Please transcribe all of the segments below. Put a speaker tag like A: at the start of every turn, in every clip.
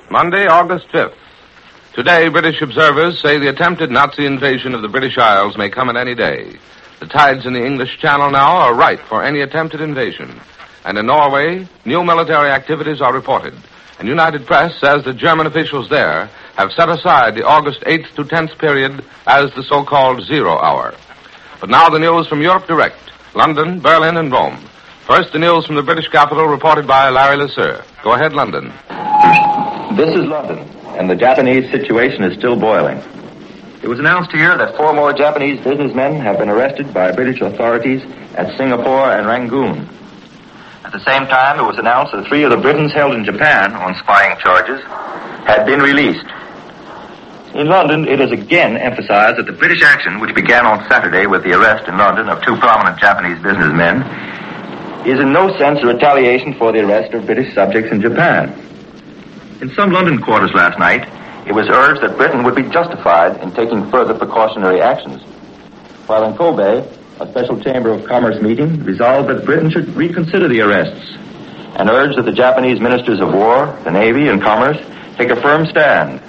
A: Monday, August 5th. Today, British observers say the attempted Nazi invasion of the British Isles may come at any day. The tides in the English Channel now are right for any attempted invasion. And in Norway, new military activities are reported. And United Press says the German officials there have set aside the August 8th to 10th period as the so-called zero hour. But now the news from Europe Direct, London, Berlin, and Rome. First, the news from the British capital reported by Larry LeSueur. Go ahead, London.
B: This is London, and the Japanese situation is still boiling. It was announced here that 4 more Japanese businessmen have been arrested by British authorities at Singapore and Rangoon. At the same time, it was announced that 3 of the Britons held in Japan on spying charges had been released. In London, it is again emphasized that the British action, which began on Saturday with the arrest in London of 2 prominent Japanese businessmen, is in no sense a retaliation for the arrest of British subjects in Japan. In some London quarters last night, it was urged that Britain would be justified in taking further precautionary actions. While in Kobe, a special Chamber of Commerce meeting resolved that Britain should reconsider the arrests and urged that the Japanese ministers of war, the Navy, and Commerce take a firm stand.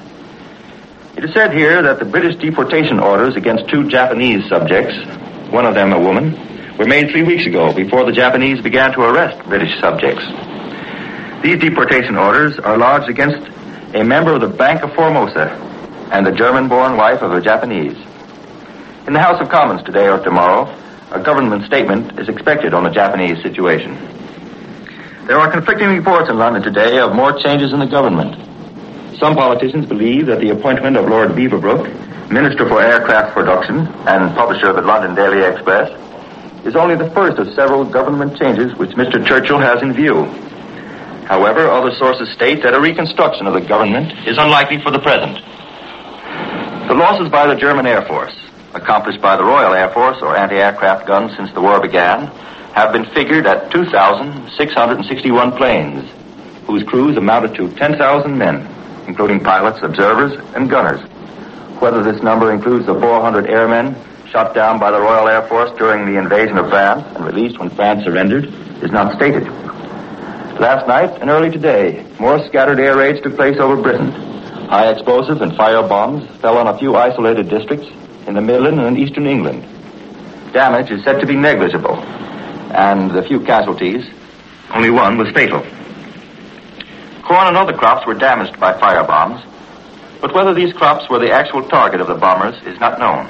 B: It is said here that the British deportation orders against 2 Japanese subjects, one of them a woman, were made 3 weeks ago before the Japanese began to arrest British subjects. These deportation orders are lodged against a member of the Bank of Formosa and the German-born wife of a Japanese. In the House of Commons today or tomorrow, a government statement is expected on the Japanese situation. There are conflicting reports in London today of more changes in the government. Some politicians believe that the appointment of Lord Beaverbrook, Minister for Aircraft Production and publisher of the London Daily Express, is only the first of several government changes which Mr. Churchill has in view. However, other sources state that a reconstruction of the government is unlikely for the present. The losses by the German Air Force, accomplished by the Royal Air Force or anti-aircraft guns since the war began, have been figured at 2,661 planes, whose crews amounted to 10,000 men, including pilots, observers, and gunners. Whether this number includes the 400 airmen shot down by the Royal Air Force during the invasion of France and released when France surrendered is not stated. Last night and early today, more scattered air raids took place over Britain. High explosive and fire bombs fell on a few isolated districts in the Midland and eastern England. Damage is said to be negligible, and the few casualties, only one was fatal. Corn and other crops were damaged by fire bombs, but whether these crops were the actual target of the bombers is not known.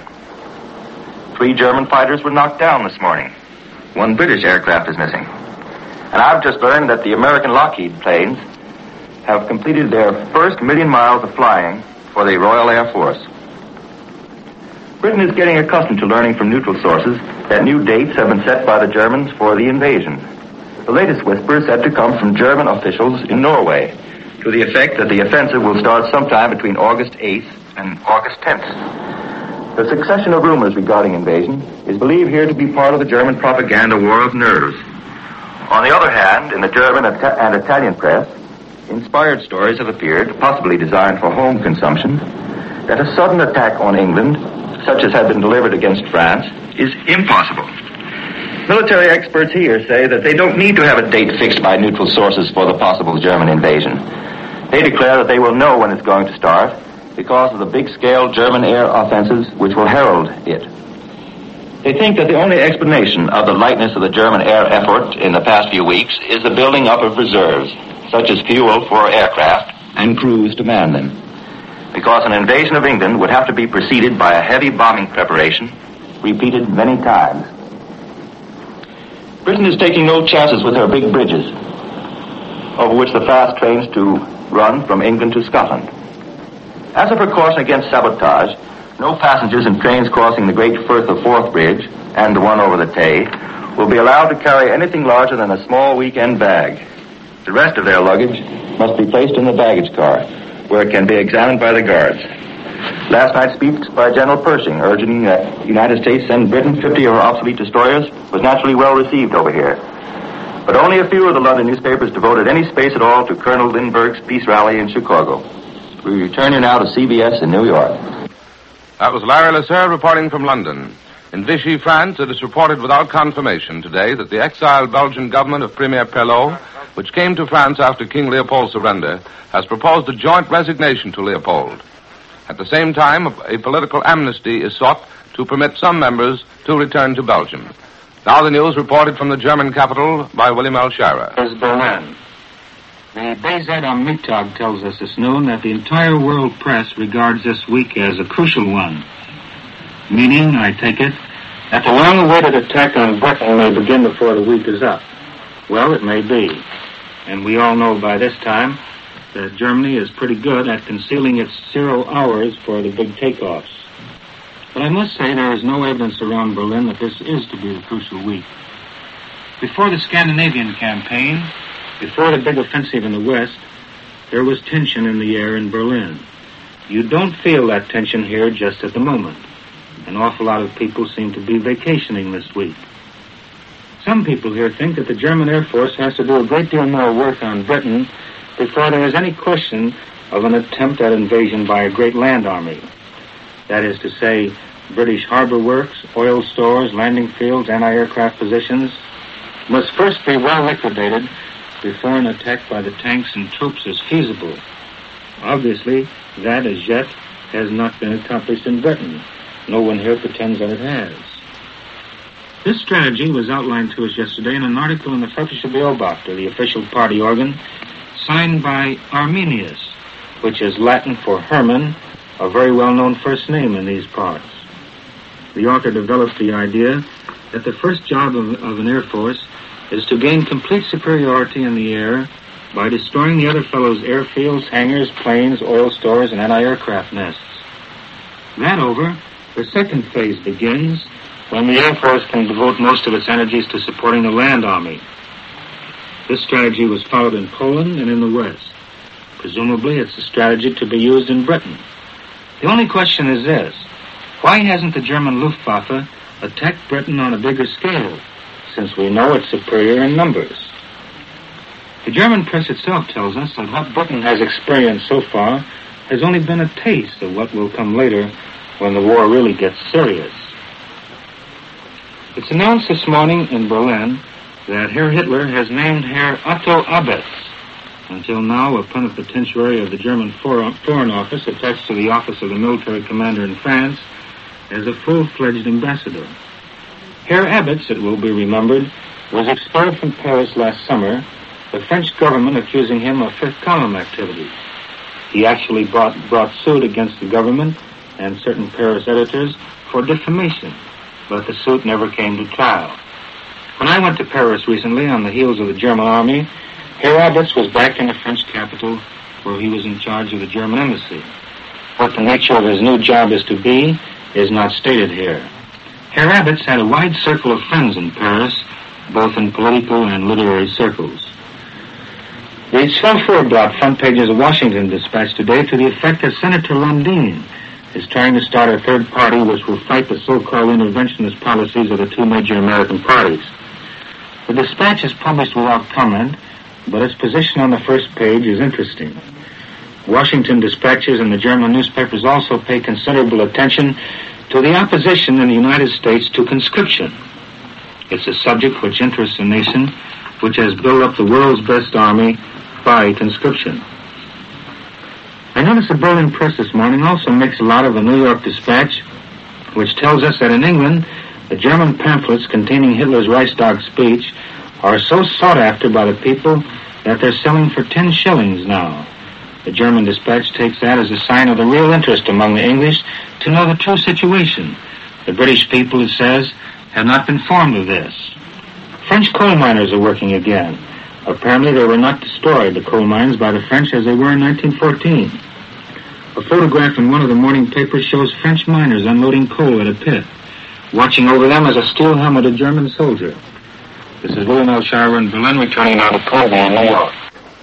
B: 3 German fighters were knocked down this morning. 1 British aircraft is missing. And I've just learned that the American Lockheed planes have completed their first 1,000,000 miles of flying for the Royal Air Force. Britain is getting accustomed to learning from neutral sources that new dates have been set by the Germans for the invasion. The latest whisper is said to come from German officials in Norway, to the effect that the offensive will start sometime between August 8th and August 10th. The succession of rumors regarding invasion is believed here to be part of the German propaganda war of nerves. On the other hand, in the German and Italian press, inspired stories have appeared, possibly designed for home consumption, that a sudden attack on England, such as had been delivered against France, is impossible. Military experts here say that they don't need to have a date fixed by neutral sources for the possible German invasion. They declare that they will know when it's going to start because of the big-scale German air offensives which will herald it. They think that the only explanation of the lightness of the German air effort in the past few weeks is the building up of reserves, such as fuel for aircraft and crews to man them. Because an invasion of England would have to be preceded by a heavy bombing preparation, repeated many times. Britain is taking no chances with her big bridges, over which the fast trains to run from England to Scotland. As a precaution against sabotage, no passengers in trains crossing the Great Firth of Forth Bridge and the one over the Tay will be allowed to carry anything larger than a small weekend bag. The rest of their luggage must be placed in the baggage car, where it can be examined by the guards. Last night's speech by General Pershing urging that the United States send Britain 50 of her obsolete destroyers was naturally well received over here. But only a few of the London newspapers devoted any space at all to Colonel Lindbergh's peace rally in Chicago. We return you now to CBS in New York.
A: That was Larry LeSueur reporting from London. In Vichy, France, it is reported without confirmation today that the exiled Belgian government of Premier Pelot which came to France after King Leopold's surrender, has proposed a joint resignation to Leopold. At the same time, a political amnesty is sought to permit some members to return to Belgium. Now the news reported from the German capital by William L. Shirer.
C: Is Berlin. The BZ am Mittag tells us this noon that the entire world press regards this week as a crucial one. Meaning, I take it, that the long-awaited attack on Britain may begin before the week is up. Well, it may be. And we all know by this time that Germany is pretty good at concealing its 0 hours for the big takeoffs. But I must say there is no evidence around Berlin that this is to be the crucial week. Before the Scandinavian campaign, before the big offensive in the West, there was tension in the air in Berlin. You don't feel that tension here just at the moment. An awful lot of people seem to be vacationing this week. Some people here think that the German Air Force has to do a great deal more work on Britain before there is any question of an attempt at invasion by a great land army. That is to say, British harbor works, oil stores, landing fields, anti-aircraft positions must first be well liquidated before an attack by the tanks and troops is feasible. Obviously, that as yet has not been accomplished in Britain. No one here pretends that it has. This strategy was outlined to us yesterday in an article in the Völkische Beobachter, the official party organ, signed by Arminius, which is Latin for Herman, a very well-known first name in these parts. The author developed the idea that the first job of an air force is to gain complete superiority in the air by destroying the other fellow's airfields, hangars, planes, oil stores, and anti-aircraft nests. That over, the second phase begins when the Air Force can devote most of its energies to supporting the land army. This strategy was followed in Poland and in the West. Presumably, it's a strategy to be used in Britain. The only question is this: why hasn't the German Luftwaffe attacked Britain on a bigger scale, since we know it's superior in numbers? The German press itself tells us that what Britain has experienced so far has only been a taste of what will come later when the war really gets serious. It's announced this morning in Berlin that Herr Hitler has named Herr Otto Abetz, until now a plenipotentiary of the German Foreign Office attached to the office of the military commander in France, as a full-fledged ambassador. Herr Abetz, it will be remembered, was expelled from Paris last summer, the French government accusing him of fifth-column activity. He actually brought suit against the government and certain Paris editors for defamation, but the suit never came to trial. When I went to Paris recently on the heels of the German army, Herr Abetz was back in the French capital where he was in charge of the German embassy. What the nature of his new job is to be is not stated here. Herr Abetz had a wide circle of friends in Paris, both in political and literary circles. The Svalbard front pages of Washington Dispatch today to the effect that Senator Lundin is trying to start a third party which will fight the so-called interventionist policies of the two major American parties. The Dispatch is published without comment, but its position on the first page is interesting. Washington dispatches and the German newspapers also pay considerable attention to the opposition in the United States to conscription. It's a subject which interests a nation which has built up the world's best army by conscription. I notice the Berlin press this morning also makes a lot of the New York Dispatch, which tells us that in England, the German pamphlets containing Hitler's Reichstag speech are so sought after by the people that they're selling for 10 shillings now. The German Dispatch takes that as a sign of the real interest among the English to know the true situation. The British people, it says, have not been informed of this. French coal miners are working again. Apparently they were not destroyed, the coal mines, by the French as they were in 1914. A photograph in one of the morning papers shows French miners unloading coal at a pit. Watching over them is a steel-helmeted German soldier. This is William L. Shirer in Berlin, returning now to Colby in New York.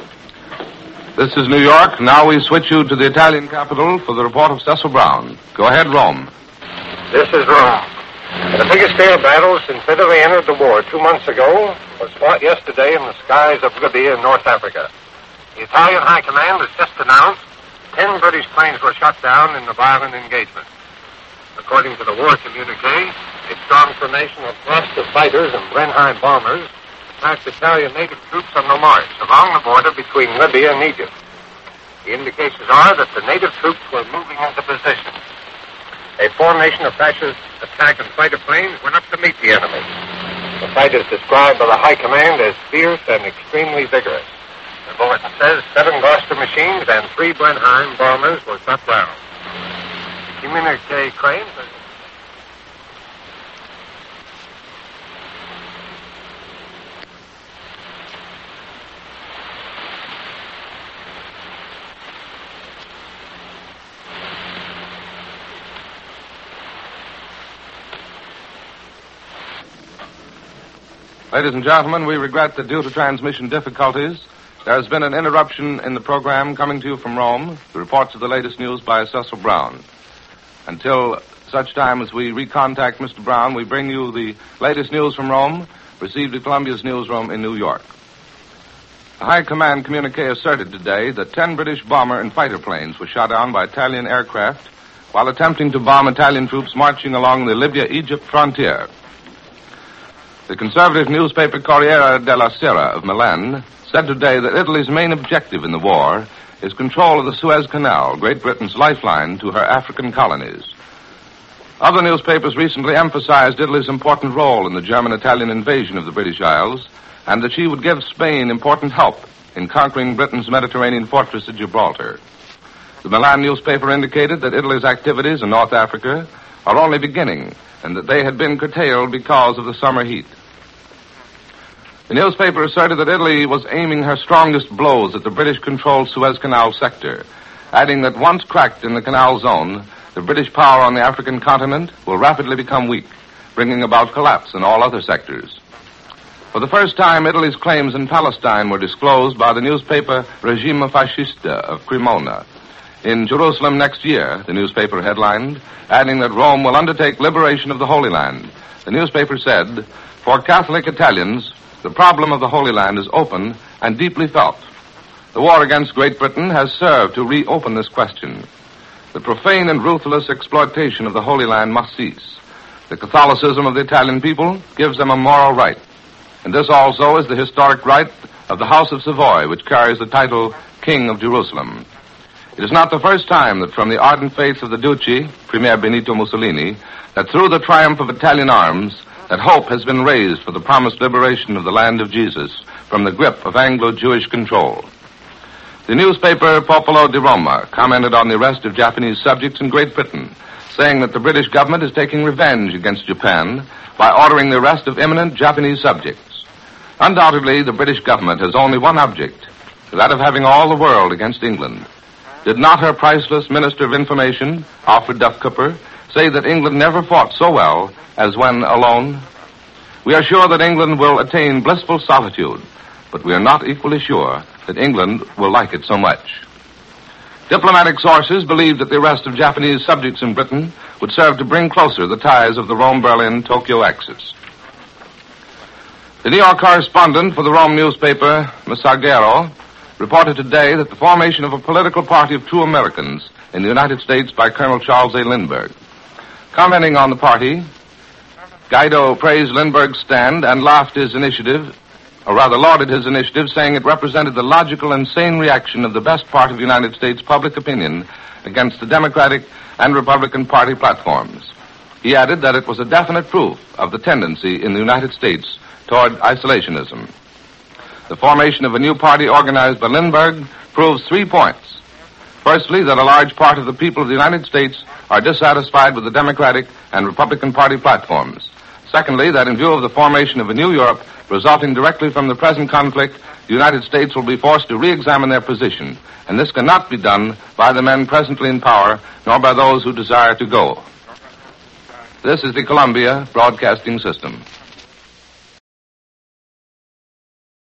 A: This is New York. Now we switch you to the Italian capital for the report of Cecil Brown. Go ahead, Rome.
D: This is Rome. The biggest air battle since Italy entered the war 2 months ago was fought yesterday in the skies of Libya in North Africa. The Italian High Command has just announced 10 British planes were shot down in the violent engagement. According to the war communique, a strong formation of Cluster fighters and Blenheim bombers past Italian native troops on the march along the border between Libya and Egypt. The indications are that the native troops were moving into position. A formation of fascist attack and fighter planes went up to meet the enemy. The fight is described by the High Command as fierce and extremely vigorous. The bulletin says 7 Gloucester machines and 3 Blenheim bombers were shot down. The communique claims that...
A: Ladies and gentlemen, we regret that due to transmission difficulties, there has been an interruption in the program coming to you from Rome, the reports of the latest news by Cecil Brown. Until such time as we recontact Mr. Brown, we bring you the latest news from Rome, received at Columbia's newsroom in New York. The High Command communique asserted today that 10 British bomber and fighter planes were shot down by Italian aircraft while attempting to bomb Italian troops marching along the Libya-Egypt frontier. The conservative newspaper Corriere della Sera of Milan said today that Italy's main objective in the war is control of the Suez Canal, Great Britain's lifeline to her African colonies. Other newspapers recently emphasized Italy's important role in the German-Italian invasion of the British Isles and that she would give Spain important help in conquering Britain's Mediterranean fortress at Gibraltar. The Milan newspaper indicated that Italy's activities in North Africa are only beginning and that they had been curtailed because of the summer heat. The newspaper asserted that Italy was aiming her strongest blows at the British-controlled Suez Canal sector, adding that once cracked in the canal zone, the British power on the African continent will rapidly become weak, bringing about collapse in all other sectors. For the first time, Italy's claims in Palestine were disclosed by the newspaper Regime Fascista of Cremona. In Jerusalem next year, the newspaper headlined, adding that Rome will undertake liberation of the Holy Land. The newspaper said, "For Catholic Italians, the problem of the Holy Land is open and deeply felt. The war against Great Britain has served to reopen this question. The profane and ruthless exploitation of the Holy Land must cease. The Catholicism of the Italian people gives them a moral right. And this also is the historic right of the House of Savoy, which carries the title King of Jerusalem. It is not the first time that from the ardent faith of the Duce, Premier Benito Mussolini, that through the triumph of Italian arms, that hope has been raised for the promised liberation of the land of Jesus from the grip of Anglo-Jewish control." The newspaper Popolo di Roma commented on the arrest of Japanese subjects in Great Britain, saying that the British government is taking revenge against Japan by ordering the arrest of eminent Japanese subjects. Undoubtedly, the British government has only one object, that of having all the world against England. Did not her priceless Minister of Information, Alfred Duff Cooper, say that England never fought so well as when alone? We are sure that England will attain blissful solitude, but we are not equally sure that England will like it so much. Diplomatic sources believe that the arrest of Japanese subjects in Britain would serve to bring closer the ties of the Rome-Berlin-Tokyo axis. The New York correspondent for the Rome newspaper, Messaggero, reported today that the formation of a political party of true Americans in the United States by Colonel Charles A. Lindbergh. Commenting on the party, Guido praised Lindbergh's stand and lauded his initiative, saying it represented the logical and sane reaction of the best part of United States public opinion against the Democratic and Republican Party platforms. He added that it was a definite proof of the tendency in the United States toward isolationism. The formation of a new party organized by Lindbergh proves 3 points. Firstly, that a large part of the people of the United States are dissatisfied with the Democratic and Republican Party platforms. Secondly, that in view of the formation of a new Europe resulting directly from the present conflict, the United States will be forced to re-examine their position, and this cannot be done by the men presently in power, nor by those who desire to go. This is the Columbia Broadcasting System.